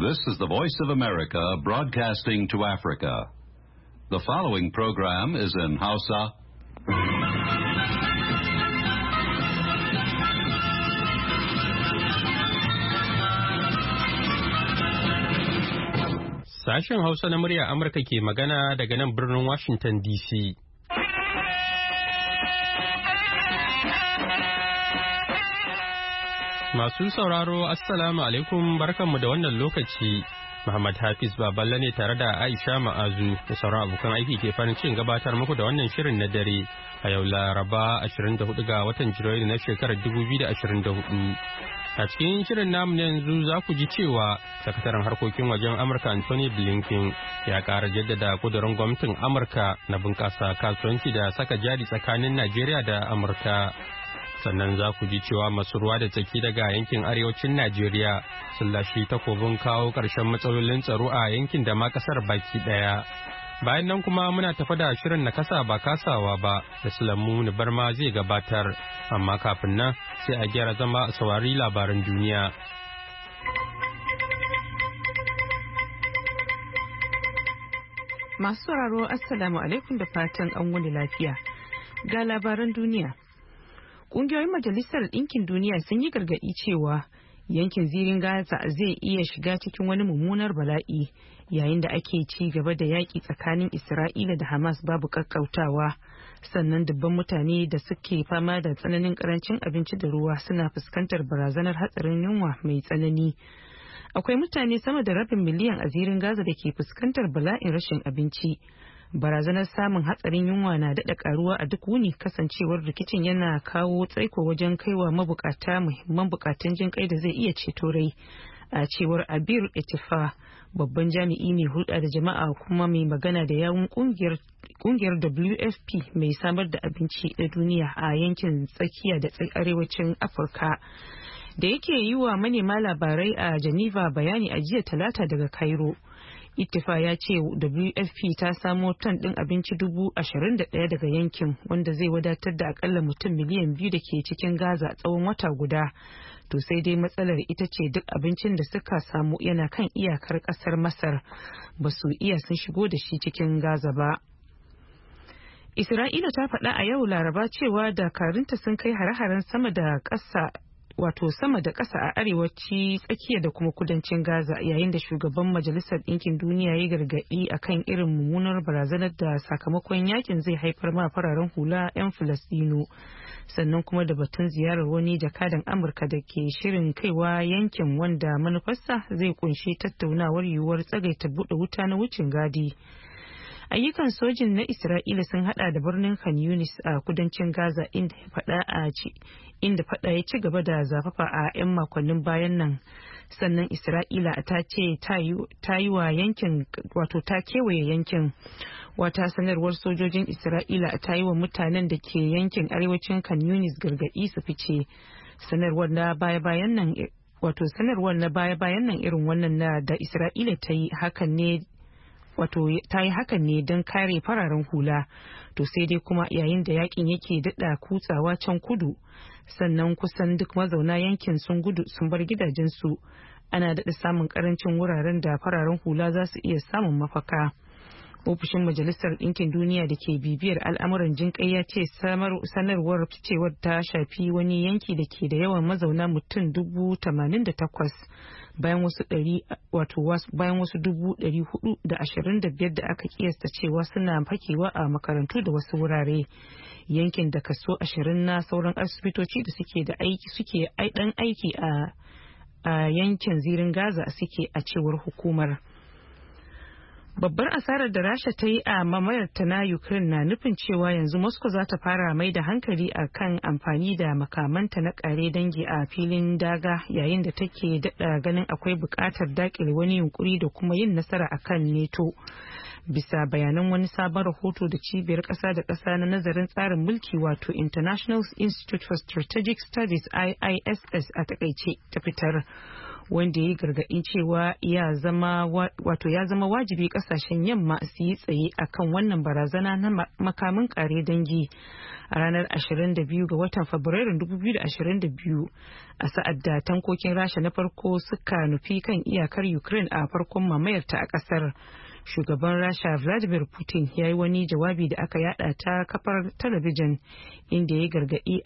This is the Voice of America broadcasting to Africa. The following program is in Hausa. Sashen Hausa na murya Amurka ke magana daga nan birnin Washington DC. Masu sauraro, Assalamu alaikum, barkanmu da wannan lokaci. Muhammad Hafiz Baballe ne tare da Aisha Ma'azu da sauran abokan aiki ke farin cikin gabatar muku da wannan shirin na dare a yau Laraba 24 ga watan Janairu na shekarar 2024. A cikin shirin namu na yanzu za ku ji cewa sakataren harkokin wajen Amurka Anthony Blinken ya ƙara jaddada kudurin gwamnatin Amurka na bunƙasa kasuwanci da saka jari tsakanin Najeriya da Amurka. Sannan za ku ji cewa masu ruwa da tsaki daga yankin arewacin Najeriya sun lashe takobin kawo ƙarshen matsalolin tsaro a yankin da ma ƙasar baki ɗaya. Bayan nan kuma muna tafa da shirin na kasa ba kasawa ba da Sulamu Barma zai gabatar, amma kafin nan sai a gyara zama a saurari labaran duniya. Masu sauraro Assalamu alaikum da fatan an wuni lafiya. Ga labaran duniya. Ƙungiyoyin Majalisar Ɗinkin Duniya sun yi gargaɗi cewa yankin zirin Gaza zai iya shiga cikin wani mummunar bala'i yayin da ake ci gaba da yaƙi tsakanin Isra'ila da Hamas babu ƙaƙƙautawa. Sannan dubban mutane da suke fama da tsananin ƙarancin abinci da ruwa suna fuskantar barazanar hatsarin yunwa mai tsanani. Akwai mutane sama da rabin miliyan a zirin Gaza da ke fuskantar bala'in rashin abinci. Barazanar samun hatsarin yunwa na daɗa karuwa a duk wuni, kasancewar rikicin yana kawo tsaiko wajen kaiwa mabukata muhimman bukatun jin kai da zai iya ceto rai, a cewar Abir Etifa, babban jami'i mai hulɗa da jama'a kuma mai magana da yawun kungiyar WFP mai samar da abinci na duniya a yankin tsakiya da arewacin Afirka. Da yake yi wa manema labarai a Geneva bayani a jiya Talata daga Cairo. Ittifa ya ce WFP ta samo ton ɗin abinci 21,000 daga yankin, wanda zai wadatar da akalla mutum miliyan 2 da ke cikin Gaza tsawon wata guda. To sai dai matsalar ita ce duk abincin da suka samu yana kan iyakar ƙasar Masar, ba su iya sun shigo da shi cikin Gaza ba. Isra'ila ta faɗa a yau Laraba cewa dakarunta sun kai hare-haren sama da ƙasa a arewaci tsakiya da kuma kudancin Gaza, yayin da shugaban Majalisar Ɗinkin Duniya ya gargaɗi akan irin mummunar barazanar da sakamakon yakin zai haifar ma fararen hula 'yan Falastinu. Sannan kuma da batun ziyarar wani jakadan Amurka da ke shirin kaiwa yankin, wanda manufarsa zai kunshi tattaunawar yiwuwar tsagaita buɗe wuta na wucin gadi. Ayyukan sojin na Isra'ila sun hada da birnin Khan Yunis a kudancin Gaza, inda fada ya ci gaba da zafafa a 'yan makonnin bayan nan. Sannan Isra'ila ta ce ta yi wa yankin, wato ta kewaye yankin. Wata sanarwar sojojin Isra'ila ta yi wa mutanen da ke yankin arewacin Khan Yunis gargaɗi su fice. Sanarwar na baya-bayan nan irin wannan da Isra'ila ta yi hakan ne don kare fararen hula. To sai dai kuma yayin da yakin yake daɗa kutsawa can kudu, sannan kusan duk mazauna yankin sun gudu sun bar gidajensu, ana daɗa samun ƙarancin wuraren da fararen hula za su iya samun mafaka. Ofishin Majalisar Ɗinkin Duniya da ke bibiyar al'amuran jinƙai ya ce sanarwar ficewar ta shafi wani yanki da ke da yawan mazauna mutum 88,000 bayan wasu 425 da aka kiyasta cewa suna fakewa a makarantu da wasu wurare. Yankin da kaso 20 na sauran asibitoci da suke aiki a yankin zirin Gaza suke, a cewar hukumar. Babbar asarar da Rasha ta yi a mamayarta na Ukraine na nufin cewa yanzu Moscow za ta fara mai da hankali a kan amfani da makamanta na kare dangi a filin daga, yayin da take daɗa ganin akwai buƙatar daƙile wani yunkuri da kuma yin nasara a kan NATO. Bisa bayanan wani sabon rahoto da cibiyar ƙasa da ƙasa na nazarin tsarin mulki, wato International Institute for Strategic Studies IISS a takaice ta fitar. wanda ya yi gargaɗin cewa ya zama wajibi ƙasashen yamma su yi tsaye akan wannan barazana na makamin ƙare dangi a ranar 22 ga watan Fabrairun 2022 a sa'ad da tankokin Rasha na farko suka nufi kan iyakar Ukraine a farkon mamayarta a ƙasar. Shugaban Rasha Vladimir Putin ya yi wani jawabi da aka yada ta kafar talabijin inda ya gargadi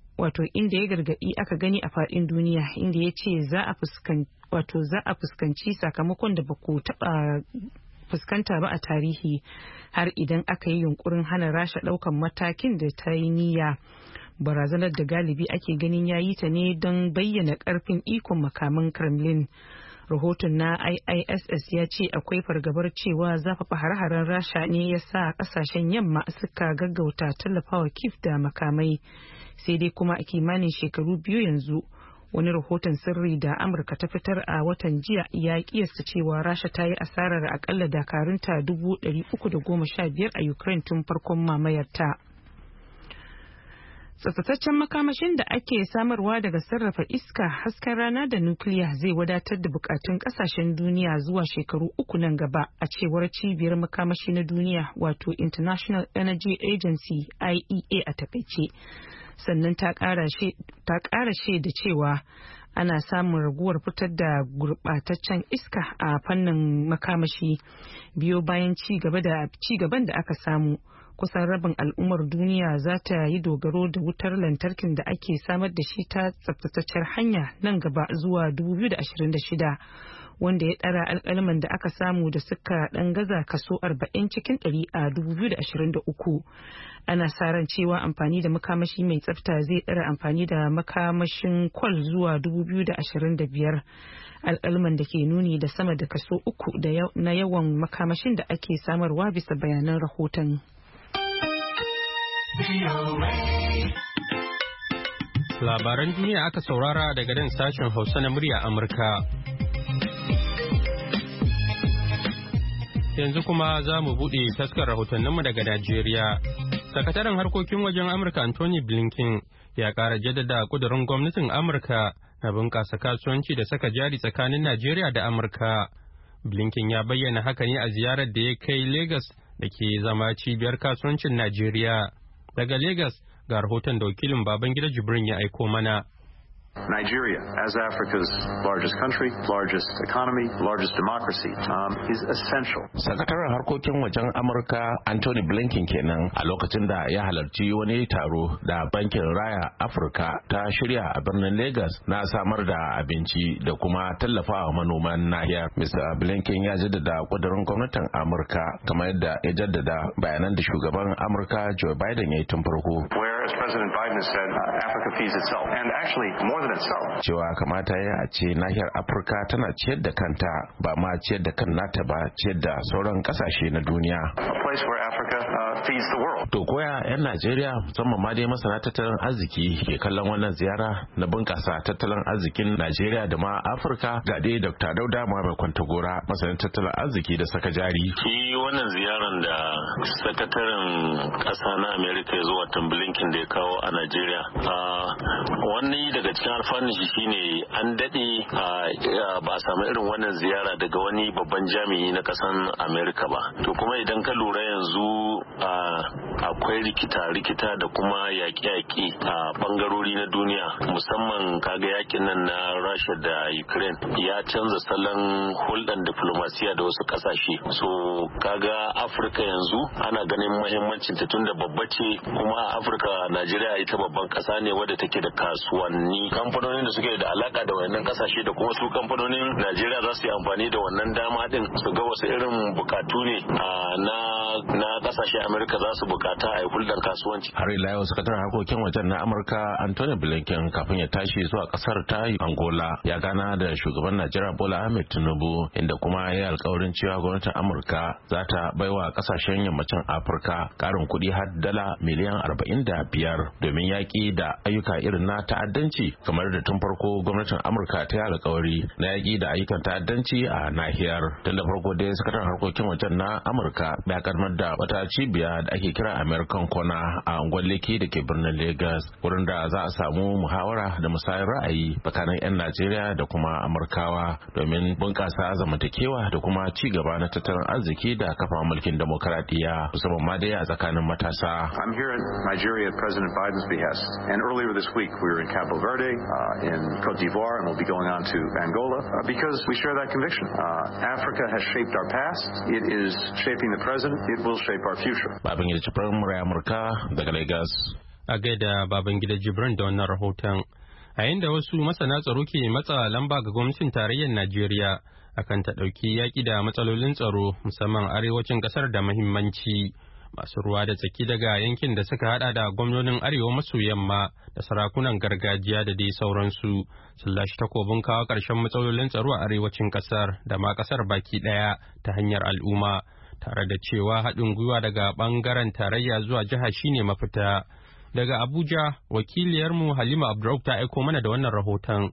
aka gani a fadin duniya, inda ya ce za a fuskanci sakamakon da ba ku taba fuskanta ba a tarihi har idan aka yi yunkurin hana Rasha daukan matakin da ta yi niyya. Barazanar da galibi ake ganin ya yi ta ne don bayyana karfin ikon makaman Kremlin. Rahoton na IISS ya ce akwai fargabar cewa zafafa hare-haren Rasha ne ya sa kasashen yamma suka gaggauta tallafawa Kiev da makamai. Sai dai kuma a kimanin shekaru biyu yanzu wani rahoton sirri da Amurka ta fitar a watan jiya ya kiyasta cewa Rasha ta yi asarar akalla dakarunta 315 a Ukraine tun farkon mamayarta. Tsaftataccen makamashin da ake samarwa daga sarrafa iska, hasken rana da nukiliya zai wadatar da bukatun kasashen duniya zuwa shekaru 3 nan gaba, a cewar cibiyar makamashi na duniya wato International Energy Agency IEA a takaice. Sannan ta kara shaida cewa ana samun raguwar fitar da gurbataccen iska a fannin makamashi biyo bayan ci gaban da aka samu. Kusan rabin al'ummar duniya za ta yi dogaro da wutar lantarkin da ake samar da shi ta tsaftataccen hanya nan gaba zuwa 2026, wanda ya ɗara alƙalman da aka samu da suka ɗan gaza kaso 40 cikin 100 a 2023. Ana sa ran cewa amfani da makamashi mai tsafta zai ɗara amfani da makamashin kwal zuwa 2025. Alƙalman da ke nuni da sama da kaso 3 na yawan makamashin da ake samarwa bisa bayanan rahoton. Labaran duniya aka saurara daga nan sashen Hausa na murya Amurka. Yanzu kuma za mu buɗe taskar rahotanninmu daga Najeriya. Sakataren harkokin wajen Amurka Anthony Blinken ya ƙara jaddada ƙudurin gwamnatin Amurka na bunƙasa kasuwanci da saka jari tsakanin Najeriya da Amurka. Blinken ya bayyana haka ne a ziyarar da ya kai Lagos da ke zama cibiyar kasuwancin Najeriya. Daga Lagos ga rahoton da wakilin Babangida Jibrin ya aiko mana. Nigeria, as Africa's largest country, largest economy, largest democracy, is essential. Sakataren harkokin wajen Amurka Anthony Blinken kenan a lokacin da ya halarci wani taro da Bankin Raya Afirka ta shirya a birnin Lagos na samar da abinci da kuma tallafawa manoman nahiyar. Mr. Blinken ya jaddada kudurin gwamnatin Amurka kamar yadda ya jaddada bayanan da shugaban Amurka Joe Biden ya yi tun farko. As President Biden has said, Africa feeds itself, and actually more than itself. Cewa kamata ya a ce nahiyar Afirka tana ciyar da kanta, ba ma ciyar da kan nata ba, ciyar da sauran kasashe na duniya. A place where Africa feeds the world. To koya 'yan Najeriya musamman ma dai masana tattalin arziki ke kallon wannan ziyara na bunƙasa tattalin arzikin Najeriya da ma Afirka, ga dai Dr. Dauda Muhammad Kwantagora, masanin tattalin arziki da saka jari. Shi wannan ziyaran da sakataren ƙasa na Amerika ya zo watan Blinken da ya kawo a Najeriya. Wani daga cikin alfanun shi shine an daɗe ba a samu irin wannan ziyara daga wani babban jami'i na ƙasan Amerika ba. To kuma idan ka lura yanzu akwai rikita da kuma yaƙe-yaƙe a bangarori na duniya, musamman kaga yakin nan na Rasha da Ukraine ya canza salon hulɗar diplomasiya da wasu ƙasashe. So kaga Afirka yanzu ana ganin muhimmancin ta tunda babba ce, kuma Afirka Najeriya ita babban ƙasa ne wadda take da kasuwanni, kamfanonin da suke da alaka da wannan ƙasashe da kuma su kamfanonin Najeriya za su yi amfani da wannan dama din su ga wasu irin bukatu ne na ƙasashe Amerika za su bukata a hulɗar kasuwanci. Har ila yau sakataren harkokin wajen na Amurka Anthony Blinken kafin ya tashi zuwa ƙasar ta Angola ya gana da shugaban Najeriya Bola Ahmed Tinubu, inda kuma ya yi alƙawarin cewa gwamnatin Amurka za ta baiwa ƙasashen yammacin Afirka ƙarin kuɗi har dala miliyan 45 domin yaƙi da ayyuka irin na ta'addanci, kamar da tun farko gwamnatin Amurka ta yi alƙawari na yaƙi da ayyukan ta'addanci a nahiyar. Tun da farko dai sakataren harkokin wajen na Amurka ya kaddamar da wata cibiya da ake kira American Corner a unguwar Lekki da ke birnin Lagos, wurin da za a samu muhawara da musayar ra'ayi tsakanin 'yan Najeriya da kuma Amurkawa domin bunƙasa zamantakewa da kuma ci gaba na tattalin arziki da kafa mulkin demokaradiyya musamman ma dai a tsakanin matasa. I'm here in Nigeria at President Biden's behest, and earlier this week we were in Cabo Verde, in Cote d'Ivoire, and we'll be going on to Angola because we share that conviction. Africa has shaped our past. It is shaping the present. It will shape our future. Babangida Jibrin, murai Amurka daga Lagos. A gaida Babangida Jibrin da wannan rahoton. A yanda wasu masana tsaro ke matsa lamba ga gwamnatin tarayyar Najeriya akan ta ɗauki yaƙi da matsalolin tsaro musamman arewacin ƙasar da muhimmanci. Masu ruwa da tsaki daga yankin da suka hada da gwamnonin arewa maso yamma da sarakunan gargajiya da dai sauransu sun lashe takobin kawo ƙarshen matsalolin tsaro a arewacin ƙasar da ma ƙasar baki ɗaya ta hanyar al'umma, tare da cewa haɗin gwiwa daga ɓangaren tarayya zuwa jiha shine mafita. Daga Abuja, wakiliyarmu Halima Abdurrauf ta aiko mana da wannan rahoton.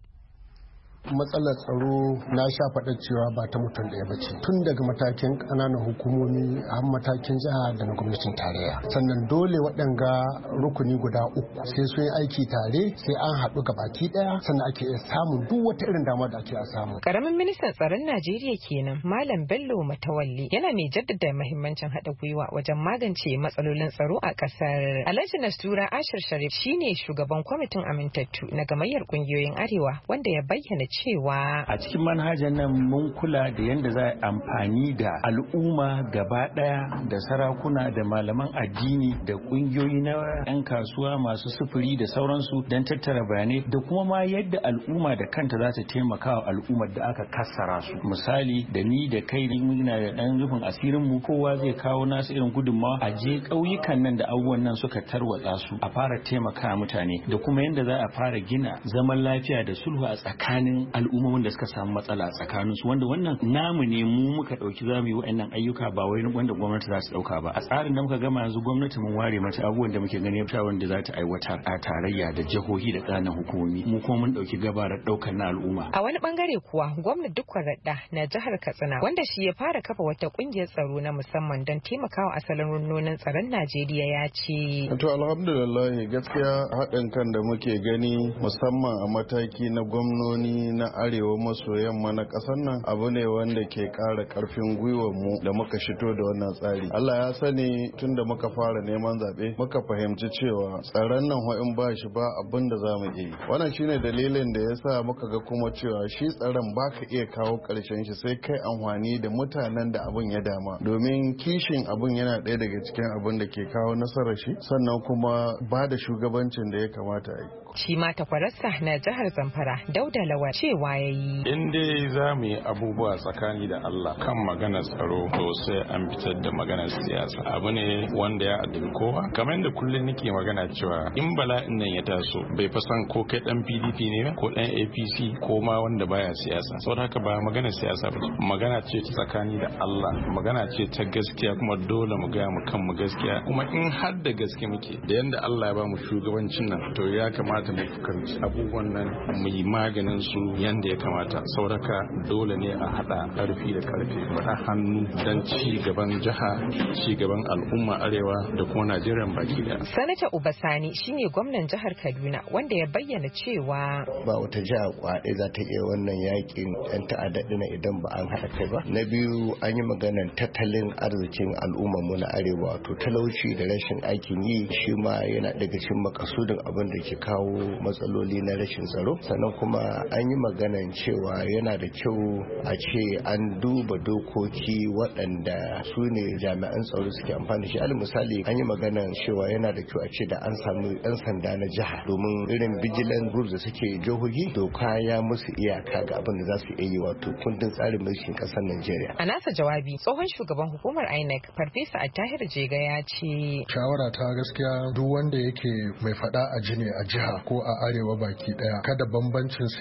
Matsalar tsaro na sha faɗa cewa ba ta mutum ɗaya ba ce, tun daga matakin ƙananan hukumomi har matakin jiha da na gwamnatin tarayya. Sannan dole waɗanga rukuni guda uku sai sun yi aiki tare, sai an haɗu baki ɗaya sannan ake iya samun duk wata irin dama da ake samu. Karamin ministan tsaron Najeriya kenan Malam Bello Matawalli yana mai jaddada muhimmancin haɗa gwiwa wajen magance matsalolin tsaro a ƙasar. Alhaji Nastura Ashir Sharif shine shugaban kwamitin amintattu na gamayyar ƙungiyoyin Arewa, wanda ya bayyana cewa a cikin manhajar nan mun kula da yadda za a amfani da al'umma gaba daya da sarakuna da malaman addini da kungiyoyi na 'yan kasuwa masu sufuri da sauransu don tattara bayanai da kuma ma yadda al'umma da kanta za ta taimaka wa al'ummar da aka kassara su. Misali da ni da kai muna da dan rufin asirin mu, kowa zai kawo nasu irin gudunmawa a je ƙauyukan nan da abubuwan nan suka tarwatsa su a fara taimaka mutane da kuma yadda za a fara gina zaman lafiya da sulhu a tsakanin al'ummomin da suka samu matsala tsakanin su, wanda wannan namu ne mu muka dauki zamu yi wa'annan ayyuka ba wai wanda gwamnati za su dauka ba. A tsarin da muka gama yanzu gwamnati mun ware mata abubuwan da muke gani ta wanda za ta aiwatar a tarayya da jihohi da ƙananan hukumomi, mu kuma mun dauki gabarar daukar na al'umma. A wani bangare kuwa gwamnati Dukkan Radda na jihar Katsina, wanda shi ya fara kafa wata kungiyar tsaro na musamman don taimakawa asalin rundunonin tsaron Najeriya, ya ce to alhamdulillah gaskiya haɗin kan da muke gani musamman a mataki na gwamnoni na arewa maso yamma na ƙasar nan abu ne wanda ke ƙara ƙarfin gwiwar mu da muka shito da wannan tsari. Allah ya sani tun da muka fara neman zaɓe muka fahimci cewa tsaron nan in ba shi ba abin da za mu iya yi. Wannan shine dalilin da ya sa muka ga kuma cewa shi tsaron ba ka iya kawo ƙarshen shi sai kai amfani da mutanen da abin ya dama, domin kishin abin yana ɗaya daga cikin abin da ke kawo nasarar shi, sannan kuma ba da shugabancin da ya kamata a yi. Shi ma takwararsa na jihar Zamfara Dauda Lawal cewa ya yi. In dai za mu yi abubuwa tsakani da Allah kan maganar tsaro to sai an fitar da maganar siyasa. Abu ne wanda ya addabi kowa. Kamar yadda kullum nake magana cewa in bala'in nan ya taso bai fa san ko kai dan PDP ne ko dan APC ko ma wanda baya siyasa. Saboda haka ba maganar siyasa ba, magana ce ta tsakani da Allah, magana ce ta gaskiya, kuma dole mu gaya mu kanmu gaskiya. Kuma in har da gaske muke da yanda Allah ya ba mu shugabancin nan, to ya kamata mu fuskanci abubuwan nan mu yi maganin su yanda ya kamata. Sauraka dole ne a hada karfi da karfe, faɗa hannu don ci gaban jiha, ci gaban al'umma arewa da kuma Najeriya baki daya. Sanata Ubasani shine gwamnan jihar Kaduna, wanda ya bayyana cewa ba wata jiha kwaɗe za ta iya wannan yakin yan ta'adda dina idan ba an haɗa kai ba. Na biyu an yi maganar tattalin arzikin al'ummar mu na arewa, to talauci da rashin aikin yi shi ma yana daga cikin makasudin abin da ke kawo matsaloli na rashin tsaro. Sannan kuma an yi maganar cewa yana da kyau a ce an duba dokoki waɗanda su ne jami'an tsaro suke amfani da shi. Alal misali an yi maganar cewa yana da kyau a ce da an samu ɗan sanda na jiha, domin irin vigilant groups da suke jihohi doka ya musu iyaka ga abin da za su iya yi, wato kundin tsarin mulkin ƙasar Najeriya. A nasa jawabi tsohon shugaban hukumar INEC Farfesa Attahir Jega ya ce shawara ta gaskiya duk wanda yake mai faɗa a jini a jiha ko a arewa baki ɗaya, kada bambancin siyasa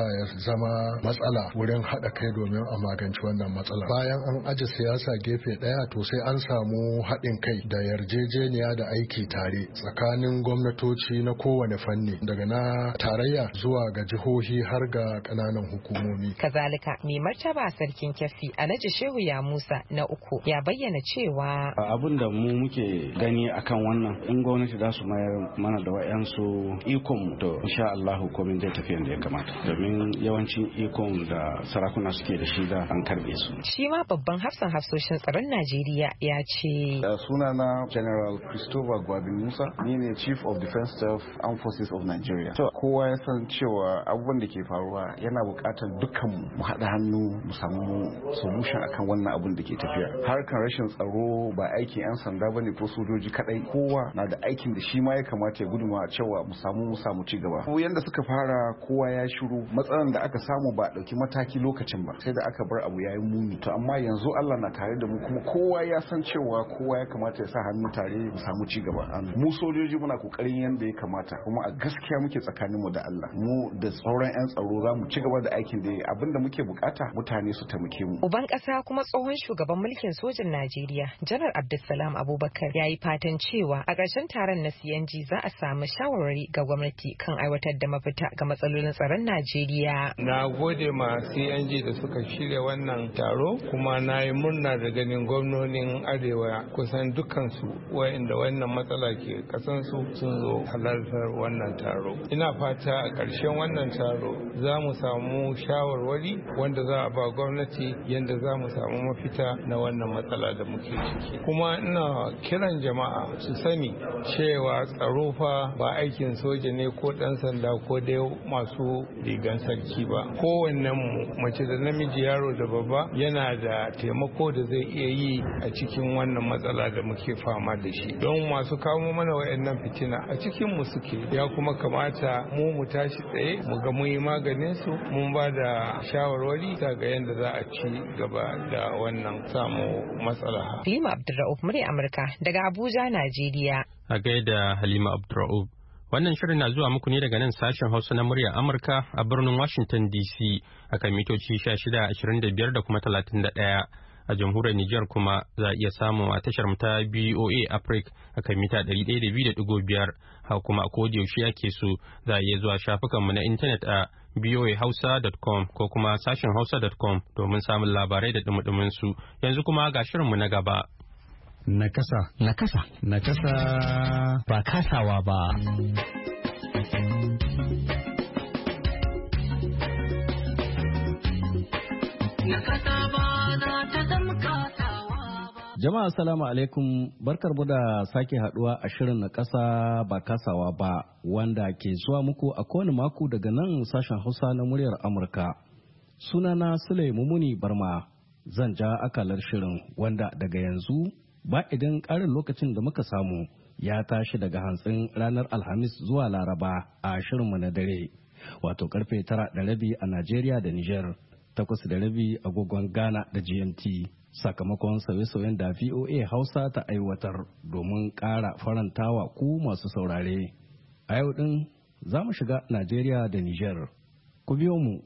ya zama matsala wurin haɗa kai domin a magance wannan matsala. Bayan an aje siyasa gefe ɗaya to sai an samu haɗin kai da yarjejeniya da aiki tare tsakanin gwamnatoci na kowane fanni daga na tarayya zuwa ga jihohi har ga ƙananan hukumomi. Kazalika mai martaba sarkin Keffi Alhaji Shehu ya Musa na uku ya bayyana cewa abin da mu muke gani akan wannan in gwamnati za su mayar mana da wayansu ikon to insha Allah komai zai tafi yadda ya kamata domin yawancin ikon da sarakuna suke da shi da an karbe su. Shi ma babban hafsoshin tsaron Najeriya ya ce sunana General Christopher Gwabin Musa ni ne Chief of Defense Staff Armed Forces of Nigeria. To kowa ya san cewa abubuwan da ke faruwa yana buƙatar dukkan mu haɗa hannu mu samu solution akan wannan abun da ke tafiya. Harkan rashin tsaro ba aikin 'yan sanda bane ko sojoji kadai, kowa na da aikin da shi ma ya kamata ya gudunmawa cewa mu samu ci gaba. Ko yanda suka fara kowa ya shiru, matsalan da aka samu ba dauki mataki lokacin ba sai da aka bar abu yayin muni. To amma yanzu Allah na tare da mu kuma kowa ya san cewa kowa ya kamata ya sa hannu tare mu samu ci gaba. Mu sojoji muna kokarin yanda ya kamata kuma a gaskiya muke tsakanin mu da Allah. Mu da sauran 'yan tsaro za mu ci gaba da aikin da abinda muke bukata mutane su taimake mu. Uban kasa kuma tsohon shugaban mulkin sojin Najeriya Janar Abdulsalam Abubakar ya yi fatan cewa a ƙarshen taron na CNG za a samu shawarwari ga gwamnati kan aiwatar da mafita ga matsalolin tsaron Najeriya. Na gode ma CNG da suka shirya wannan taro kuma na yi murna da ganin gwamnonin Arewa kusan dukansu wa'inda wannan matsala ke kasansu sun zo halartar wannan taro. Ina fata a ƙarshen wannan taro za mu samu shawarwari wanda za a ba gwamnati yadda za mu samu mafita na wannan matsala da muke ciki. Kuma ina kiran jama'a su sani cewa tsaro fa ba aikin soja ne ko ɗan sanda ko dai masu rigan sarki ba. Kowannen mu mace da namiji, yaro da babba yana da taimako da zai iya yi a cikin wannan matsala da muke fama da shi. Don masu kawo mana wayannan fitina a cikin mu suke, ya kuma kamata mu tashi tsaye mu ga mun yi maganin su, mun ba da shawarwari ga yadda za a ci gaba da wannan samu matsala. Halima Abdulra'uf murya Amurka daga Abuja, Najeriya. A gaida Halima Abdulra'uf. Wannan shirin na zuwa muku ne daga nan sashen Hausa na muryar Amurka a birnin Washington DC akan mitoci 1625 da kuma 31. A jamhuriyar Nijar kuma za a iya samu a tashar ta BOA Africa akan mita 102.5. Haka kuma a koda yaushe ake so za a iya zuwa shafukanmu na intanet a boahausa.com ko kuma sashen hausa.com domin samun labarai da dumudumin su. Yanzu kuma ga shirinmu na gaba. Nakasa. Nakasa. Nakasa. Ba kasawa ba. Jama'a assalamu alaikum, barkar mu da sake haduwa a shirin na kasa ba kasawa ba wanda ke zuwa muku a kowane mako daga nan sashen Hausa na muryar Amurka. Sunana Sule Mumuni Barma, zan ja akalar shirin wanda daga yanzu ba idan ƙarin lokacin da muka samu ya tashi daga hantsin ranar Alhamis zuwa Laraba a shirinmu na dare, wato karfe 9:30 a Najeriya da Nijar, 8:30 agogon Ghana da GMT. Sakamakon sauye-sauyen da VOA Hausa ta aiwatar domin ƙara farantawa ku masu saurare. A yau ɗin za mu shiga Najeriya da Nijar. Ku biyo mu.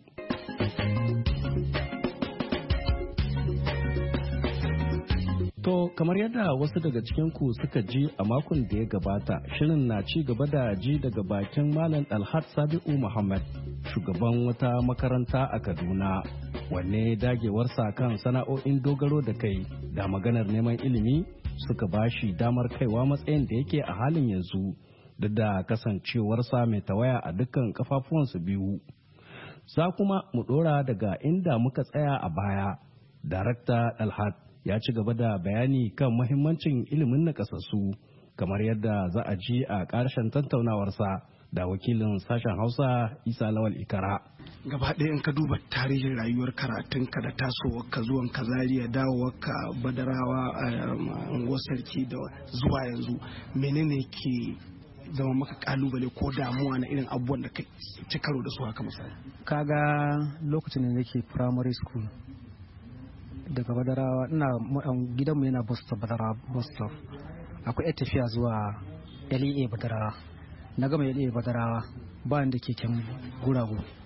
To, kamar yadda wasu daga cikinku suka ji a makon da ya gabata, shirin na ci gaba da ji daga bakin Malam Dalhat Sabi'u Muhammad, shugaban wata makaranta a Kaduna, wanne dagewarsa kan sana'o'in dogaro da kai da maganar neman ilimi suka bashi damar kaiwa matsayin da yake a halin yanzu, duk da kasancewarsa mai tawaya a dukkan kafafuwansu biyu. Za kuma mu ɗora daga inda muka tsaya a baya. Darakta Dalhat ya ci gaba da bayani kan mahimmancin ilimin nakasassu kamar yadda za a ji a ƙarshen tattaunawarsa da wakilin sashen Hausa Isa Lawal Ikara. Gaba ɗaya in ka duba tarihin rayuwar karatunka da tasowarka zuwan ka Zaria, dawowarka Badarawa a unguwar sarki da zuwa yanzu, menene ke zama maka kalubale ko damuwa na irin abubuwan da ka ci karo da su haka misali? Kaga lokacin da nake primary school daga Badarawa, ina gidanmu yana Badarawa bus stop, akwai tafiya zuwa LEA Badarawa. Na gama LEA Badarawa ba da keken guragu,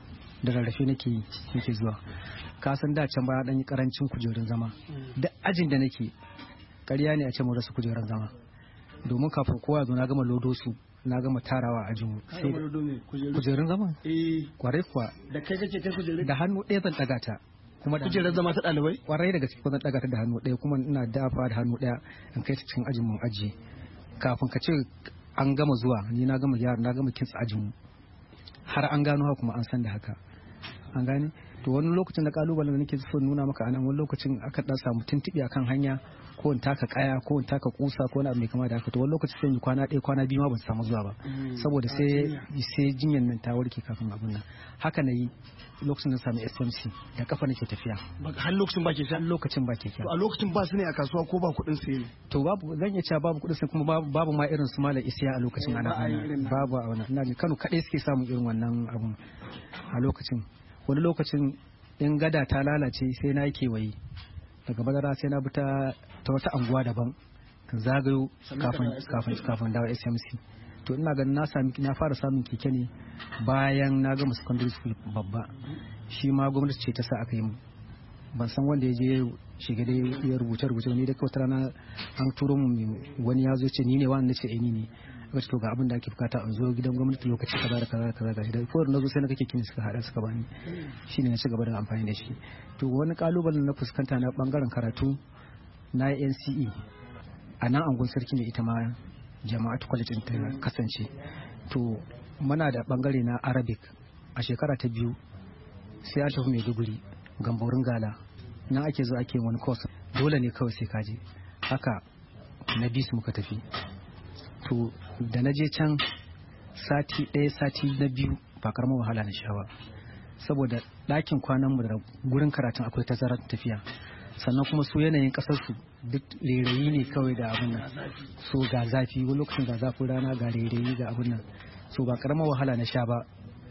da rarrafe nake zuwa. Ka san da can baya dan yi karancin kujerun zama. Da ajin da nake ƙarya ne a ce mu rasa kujerun zama. Domin kafin kowa zo na gama lodo su na gama tarawa a jimu. Kujerun zama? Kwarai kuwa. Da kai kake kai kujerun? Da hannu ɗaya zan ɗaga ta. Kuma kujerar zama ta ɗalibai? Kwarai da gaske zan ɗaga ta da hannu ɗaya kuma ina dafa da hannu ɗaya in kai ta cikin ajin mun ajiye. Kafin ka ce an gama zuwa ni na gama gyara na gama kintsa ajin mu. Har an gano haka kuma an san da haka. An gane? To wani lokacin da kalubalen da nake so nuna maka anan wani lokacin aka dan samu tuntuɓe akan hanya ko in taka kaya ko in taka kusa ko wani abu mai kama da haka to wani lokacin sai yi kwana ɗaya kwana biyu ma ban samu zuwa ba saboda sai jinyar nan ta warke kafin abin nan haka na yi lokacin da sami SMC da kafa nake tafiya har lokacin ba keke lokacin ba keke to a lokacin ba su ne a kasuwa ko ba kuɗin sai ne to babu zan iya cewa babu kuɗin sai kuma babu ma irin su malam isiya a lokacin ana babu a wannan ina Kano kaɗai suke samun irin wannan abun a lokacin wani lokacin in gada ta lalace sai na yi kewaye daga madara sai na bi ta wata anguwa daban zagayo kafin dawo SMC to ina ganin na fara samun keke ne bayan na gama secondary school babba shi ma gwamnati ce ta sa aka yi mu ban san wanda ya je shiga dai ya rubuce ne da kawai rana an turo mu wani ya zo ce ni ne wani nace ni ne aka ce to ga abin da ake bukata an zo gidan gwamnati lokaci kaza da kaza gashi da ko na zo sai na kake kini suka hada suka bani shine na ci gaba da amfani da shi to wani kalubalen na fuskanta na bangaren karatu na NCE a nan angon sarki ne ita ma jama'atu college ta kasance to muna da bangare na Arabic a shekara ta biyu sai an tafi Maiduguri gamborin gala nan ake zo ake wani course dole ne kawai sai kaje haka na bisu muka tafi to da na je can sati ɗaya sati na biyu ba karamar wahala na sha ba saboda ɗakin kwanan mu da gurin karatun akwai tazarar tafiya sannan kuma su yanayin ƙasar su duk rairayi ne kawai da abin nan so ga zafi wani lokacin ga zafin rana ga rairayi ga abin nan so ba karamar wahala na sha ba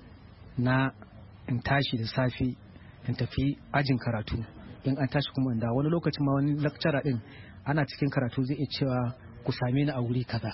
na in tashi da safe in tafi ajin karatu in an tashi kuma inda wani lokacin ma wani lecturer din ana cikin karatu zai iya cewa ku same ni a wuri kaza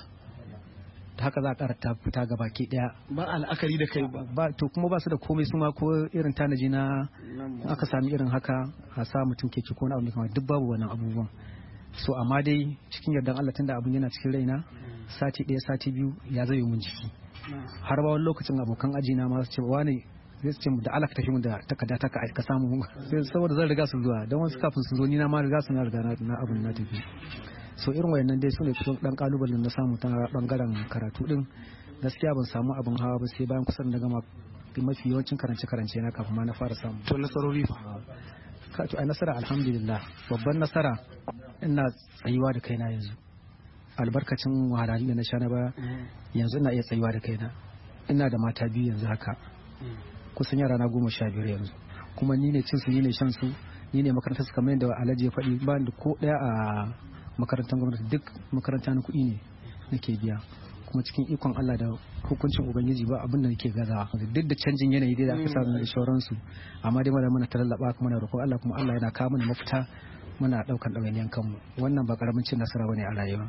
ta haka za a karanta fita ga baki daya ba al'akari da kai ba to kuma ba su da komai su ma ko irin tanaji na aka sami irin haka a sa mutum keke ko na abu kamar duk babu wannan abubuwan so amma dai cikin yardan Allah tunda abun yana cikin raina sati ɗaya sati biyu ya zai mun jiki har ba wani lokacin abokan aji na ma su ce wani zai ce da Allah ka tafi mu da takarda ta ka samu saboda zan riga su zuwa don wasu kafin su zo ni na ma riga su na riga na abun na tafi so irin wayannan dai su ne cikin dan kalubalen na samu ta bangaren karatu din gaskiya ban samu abin hawa ba sai bayan kusan da gama mafi yawancin karance na kafin ma na fara samu to nasarori fa ka to ai nasara alhamdulillah babban nasara ina tsayuwa da kaina yanzu albarkacin wahalhalun da na sha na ba yanzu ina iya tsayuwa da kaina ina da mata biyu yanzu haka kusan yara na 15 yanzu kuma ni ne cin su ni ne shan su ni ne makarantar su kamar yadda Alhaji ya faɗi ba da ko daya a makarantar gwamnati duk makaranta na kuɗi ne nake biya kuma cikin ikon Allah da hukuncin ubangiji ba abin da nake gazawa duk da canjin yanayi dai da aka samu da sauransu amma dai muna ta lallaba kuma na roƙon Allah kuma Allah yana kawo mana mafita muna ɗaukan ɗawainiyan kanmu wannan ba ƙaramin cin nasara bane a rayuwa.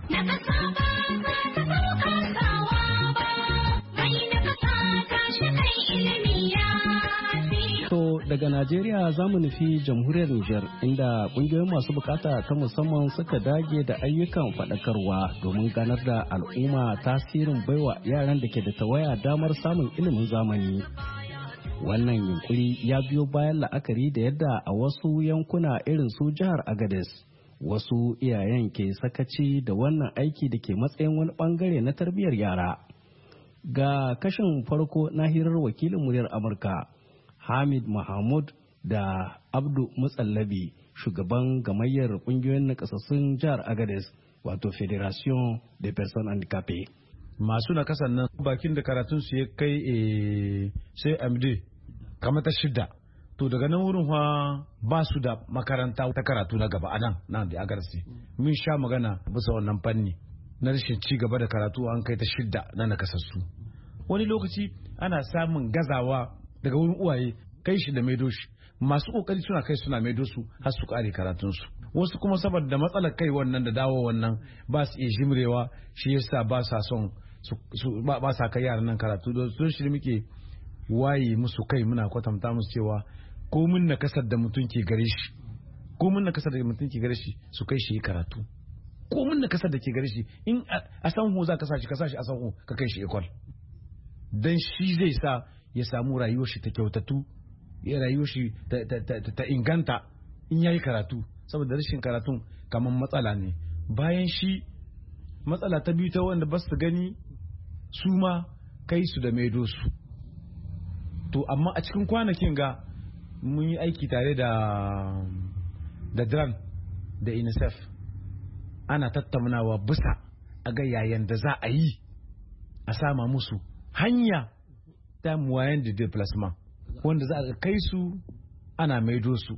To daga Najeriya za mu nufi jamhuriyar Nijar inda kungiyoyin masu bukata ta musamman suka dage da ayyukan faɗakarwa domin ganar da al'umma tasirin baiwa yaran da ke da tawaya damar samun ilimin zamani. Wannan yunkuri ya biyo bayan la'akari da yadda a wasu yankuna irin su jihar Agadez wasu iyayen ke sakaci da wannan aiki da ke matsayin wani bangare na tarbiyyar yara. Ga kashin farko na hirar wakilin muryar Amurka Hamid Mahmud da Abdu Mutsallabi shugaban gamayyar kungiyoyin nakasassun jihar Agadez wato Federation de Personnes Handicapées. Masu nakasan nan bakin da karatun su ya kai sai MD kamar ta shida to daga nan wurin ba su da makaranta ta karatu na gaba anan nan da Agadez mun sha magana bisa wannan fanni na rashin ci gaba da karatu an kai ta shida na nakasassu. Wani lokaci ana samun gazawa daga wurin uwaye kai shi da maido shi masu kokari suna kai suna maido su har su kare karatunsu wasu kuma saboda matsalar kai wannan da dawo wannan ba su iya jimrewa shi yasa ba sa son ba sa kai yaran nan karatu don shi muke waye musu kai muna kwatanta musu cewa ko mun na kasar da mutum ke gare shi su kai shi karatu, ko mun na kasar da ke gare shi in a sanhu za ka sa shi a sanhu ka kai shi ekol, dan shi zai sa ya samu rayuwar shi ta kyautatu, ya rayuwar shi ta inganta in yayi karatu, saboda rashin karatun kamar matsala ne. Bayan shi matsala ta biyu ta wanda ba su gani su ma kai su da maido su. To amma a cikin kwanakin ga mun yi aiki tare da DRAN da UNICEF, ana tattaunawa bisa a ga yayin da za a yi a sama musu hanya ta moyen de déplacement wanda za a kai su ana maido su.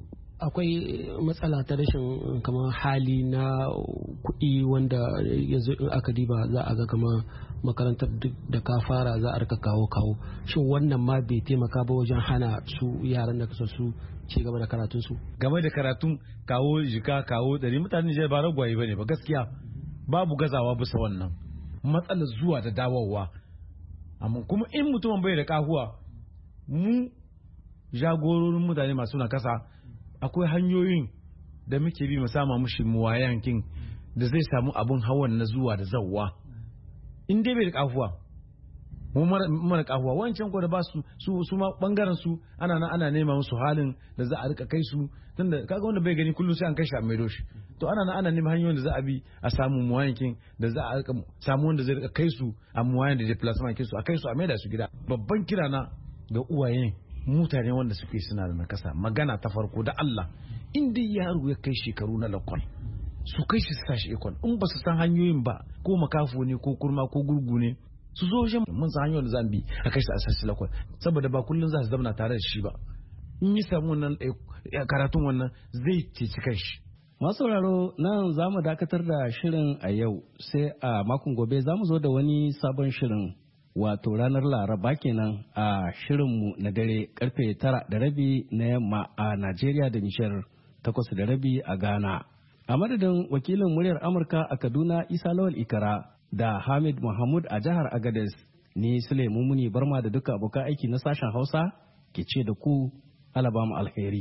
Akwai matsala ta rashin kamar hali na kuɗi wanda yanzu in aka diba za a ga kamar makarantar duk da ka fara za a rika kawo shin wannan ma bai taimaka ba wajen hana su yaran da kasa su ci gaba da karatun su? Game da karatun kawo jika kawo ɗari, mutanen Nijar ba ragwaye bane ba, gaskiya babu gazawa bisa wannan matsalar zuwa da dawowa. Amma kuma in mutumin bai da kahuwa, mu jagororin mutane masu na kasa akwai hanyoyin da muke bi mu sama mushi muwayankin da zai samu abun hawan na zuwa da zawwa. In dai bai da kafuwa, mu mara kafuwa, wancan ko da ba su ma bangaren su ana nema musu halin da za a rika kai su, tunda kaga wanda bai gani kullum sai an kai shi a maido shi. To ana neman hanyoyin da za a bi a samu muwayankin da za a rika samu wanda zai rika kai su a muwayan da déplacement kai su a kai su a maida su gida. Babban kira na ga uwaye mutane wanda suke suna da nakasa, magana ta farko da Allah, in dai yaro ya kai shekaru na lakwal su kai shi su tashi ekol, in ba su san hanyoyin ba ko makafo ne ko kurma ko gurgu ne su zo wajen mun san hanyoyin da zan bi a kai shi a sashi lakwal, saboda ba kullum za su zamana tare da shi ba. In yi samu wannan karatun wannan zai ceci kai shi. Masu sauraro nan za mu dakatar da shirin a yau, sai a makon gobe za mu zo da wani sabon shirin, wato ranar Laraba kenan a shirinmu na dare karfe 9:30 na yamma a Najeriya da Nijar, 8:30 a Ghana. A madadin wakilin muryar Amurka a Kaduna Isa Lawal Ikara da Hamid Mahmud a jihar Agadez, ni Sulaimu Muni Barma da duka abokan aiki na sashen Hausa ke ce da ku Alabama alheri.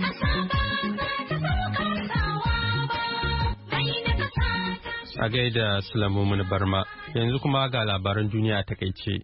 A gaida Sulaimu Muni Barma, yanzu kuma ga labaran duniya a takaice.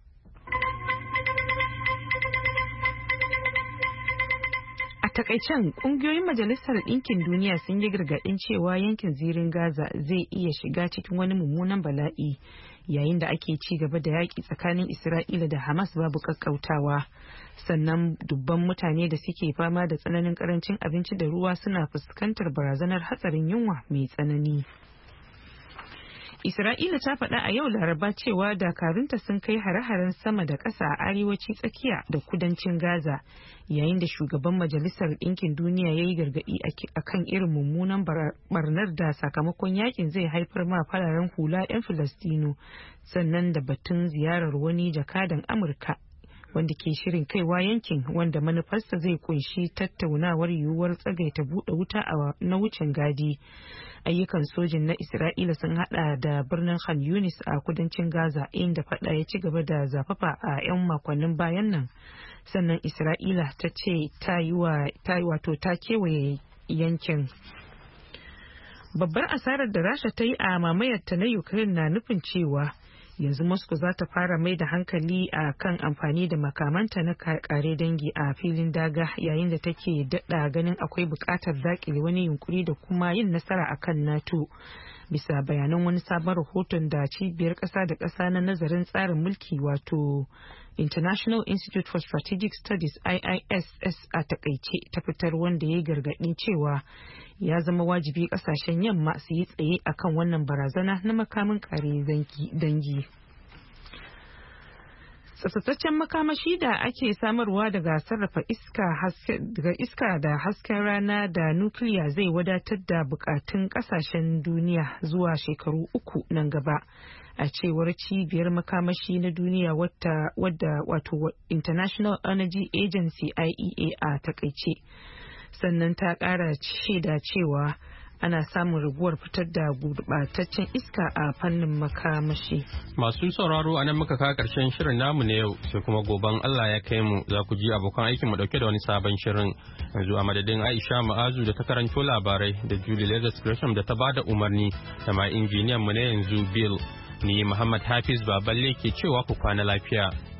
A takaicen kungiyoyin Majalisar Ɗinkin Duniya sun yi gargaɗin cewa yankin zirin Gaza zai iya shiga cikin wani mummunan bala'i yayin da ake ci gaba da yaƙi tsakanin Isra'ila da Hamas babu ƙaƙƙautawa. Sannan dubban mutane da suke fama da tsananin ƙarancin abinci da ruwa suna fuskantar barazanar hatsarin yunwa mai tsanani. Isra'ila ta faɗa a yau Laraba cewa dakarunta sun kai hare-haren sama da ƙasa a arewaci tsakiya da kudancin Gaza, yayin da shugaban Majalisar Ɗinkin Duniya ya yi gargaɗi a kan irin mummunan barnar da sakamakon yakin zai haifar ma fararen hula 'yan Filistino, sannan da batun ziyarar wani jakadan Amurka wanda ke shirin kaiwa yankin, wanda manufarsa zai kunshi tattaunawar yiwuwar tsagaita buɗe wuta na wucin gadi. Ayyukan sojin na Isra'ila sun hada da birnin Khan Yunis a kudancin Gaza, inda fada ya ci gaba da zafafa a 'yan makonnin bayan nan. Sannan Isra'ila ta ce ta kewaye yankin. Babbar asarar da Rasha ta yi a mamayarta na Ukraine na nufin cewa yanzu Moscow za ta fara mai da hankali a kan amfani da makamanta na kare dangi a filin daga, yayin da take daɗa ganin akwai buƙatar daƙile wani yunkuri da kuma yin nasara akan NATO. Bisa bayanan wani sabon rahoton da cibiyar ƙasa da ƙasa na nazarin tsarin mulki wato International Institute for Strategic Studies IISS a takaice ta fitar, wanda ya yi gargaɗin cewa ya zama wajibi ƙasashen yamma su yi tsaye akan wannan barazana na makamin kare dangi. Tsaftataccen makamashi da ake samarwa daga sarrafa iska da hasken rana da nukiliya zai wadatar da bukatun kasashen duniya zuwa shekaru 3 nan gaba, a cewar cibiyar makamashi na duniya wadda wato International Energy Agency IEA a takaice. Sannan ta kara shaida cewa ana samun raguwar fitar da gurɓataccen iska a fannin makamashi. Masu sauraro a nan muka kawo ƙarshen shirin namu na yau, sai kuma goben Allah ya kai mu za ku ji abokan aikin mu dauke da wani sabon shirin. Yanzu a madadin Aisha Ma'azu da ta karanto labarai da Julie Leathers Gresham da ta bada umarni da ma injiniyan mu na yanzu Bill, ni Muhammad Hafiz Baballe ke cewa ku kwana lafiya.